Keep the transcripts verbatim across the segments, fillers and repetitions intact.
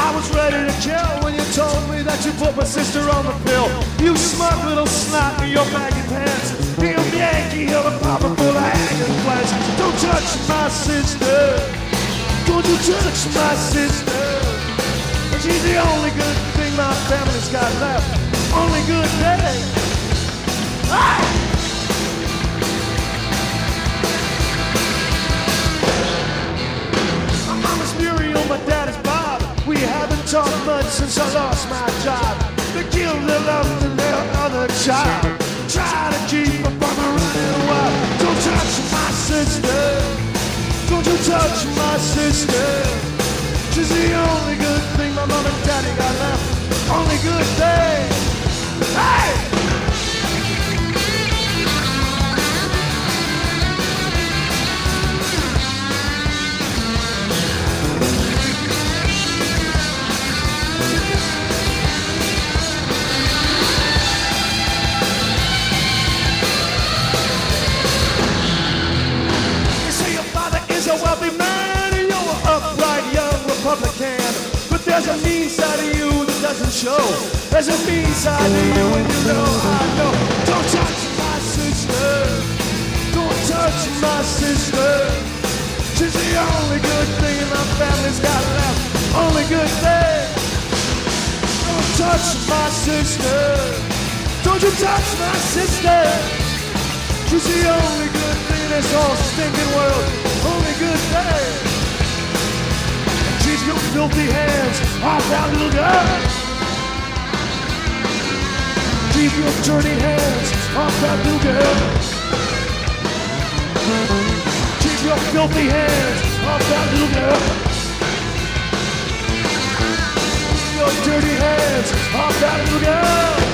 I was ready to kill when you told me that you put my sister on the pill. You smart little snot in your baggy pants. Him Yankee Hill, a popper full of hanging plants. Don't touch my sister. Don't you touch my sister. She's the only good thing my family's got left. Only good thing. Hey! My mama's Muriel, my dad is Bob. We haven't talked much since I lost my job. They killed their love and their other child. Try to keep her from running wild. Don't touch my sister. Don't you touch my sister. She's the only good thing my mom and daddy got left. Only good thing. Hey! You say your father is a wealthy man and you're an upright young Republican. But there's a mean side of you that doesn't show. There's a mean side to you and you know I know. Don't touch my sister. Don't touch my sister. She's the only good thing my family's got left. Only good thing. Don't touch my sister. Don't you touch my sister. She's the only good thing in this whole stinking world. Only good thing. Keep your filthy hands off that little girl. Keep your dirty hands off that little girl. Keep your filthy hands off that little girl. Keep your dirty hands off that little girl.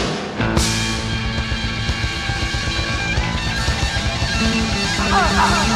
Ah, ah.